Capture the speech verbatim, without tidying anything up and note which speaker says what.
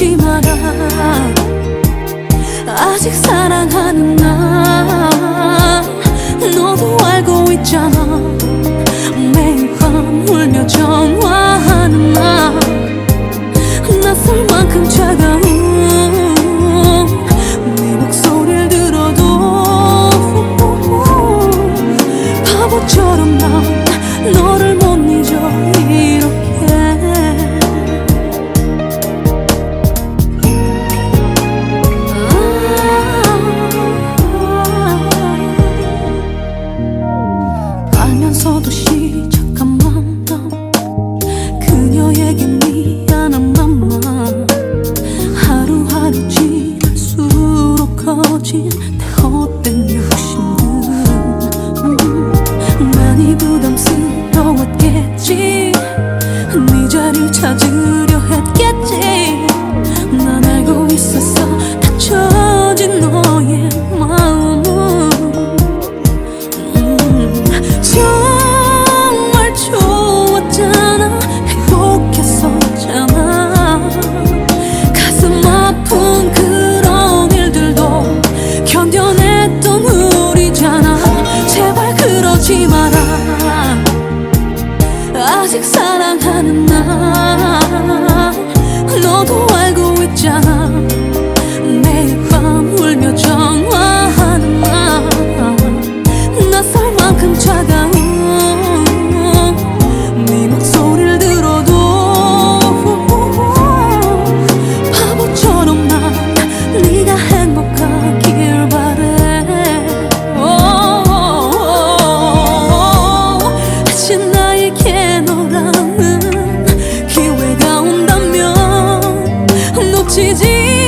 Speaker 1: 그러지 마라. 아직 사랑하는 나 너도 알고 있잖아. 매일 밤 울며 전화하는 나 낯설 만큼 차가운 네 목소리를 들어도 바보처럼 난 너를 못 잊어 이렇게. 알면서도 시작한 만남 그녀에게 미안한 맘만 하루하루 지날수록 커진 내 헛된 욕심들 음, 많이 부담스러웠겠지. 네 자리를 찾으려 했겠지. 난 알고 있었어 닫혀진 너의 마음은 음, 정말 좋았잖아. 행복했었잖아. 가슴 아픈 그런 일들도 견뎌냈던 우리잖아. 제발 그러지 마라. 아직 사랑하는 나 너도 알고 있잖아. 매일 밤 울며 전화하는 나 낯설 만큼 차가운 네 목소리를 들어도 바보처럼 난 네가 행복하길 바래. 다시 나에게 너라는 기회가 온다면 놓치지